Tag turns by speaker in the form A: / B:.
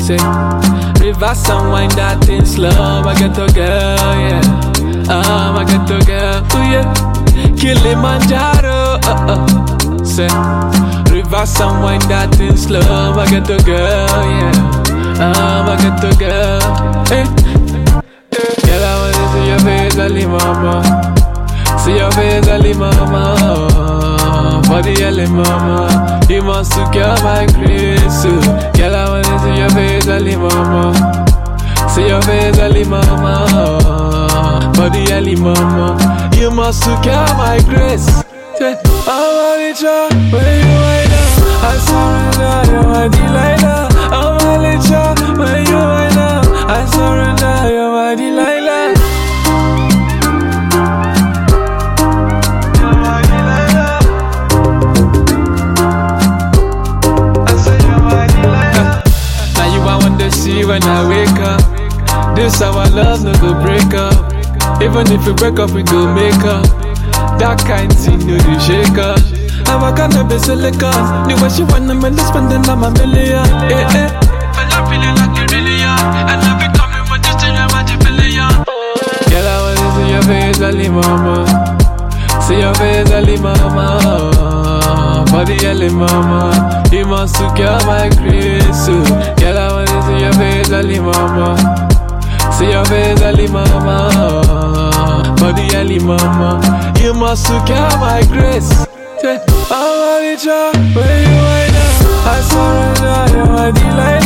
A: Say, reverse and wind that thing slow. I get to girl, yeah. I get to girl, ooh yeah. Kilimanjaro, Say, reverse and wind that thing slow. I get to girl, yeah. I get to girl, hey. Girl, I wanna see your face, Ali mama. See your face, Ali mama. Body, Ali mama. You must to cure my grace. Girl, I wanna see your face, Ali mama. See your face, Ali mama. Body, Ali mama. You must to cure my grace. Say, I'm a licha, where you right now? I surrender, you're my Delilah. I'm a licha, where you right now? I surrender, you're my Delilah. See when I wake up, this our love no go break up. Even if we break up, we go make up. That kind thing no do shake up. I'm a kind of silicon. The way she wanna make me spending on my million. Yeah, yeah. But I'm feeling like a billion, and I'm becoming what you say about a billion. Girl, I wanna see your face, Ali mama. See your face, Ali mama. Body, Ali mama. You must to cure my grace. Girl, I wanna see your face, Ali mama. See your face, Ali mama. Body, Ali mama. You must to cure my grace. I'm a licha, where you right now? I surrender, you're my Delilah.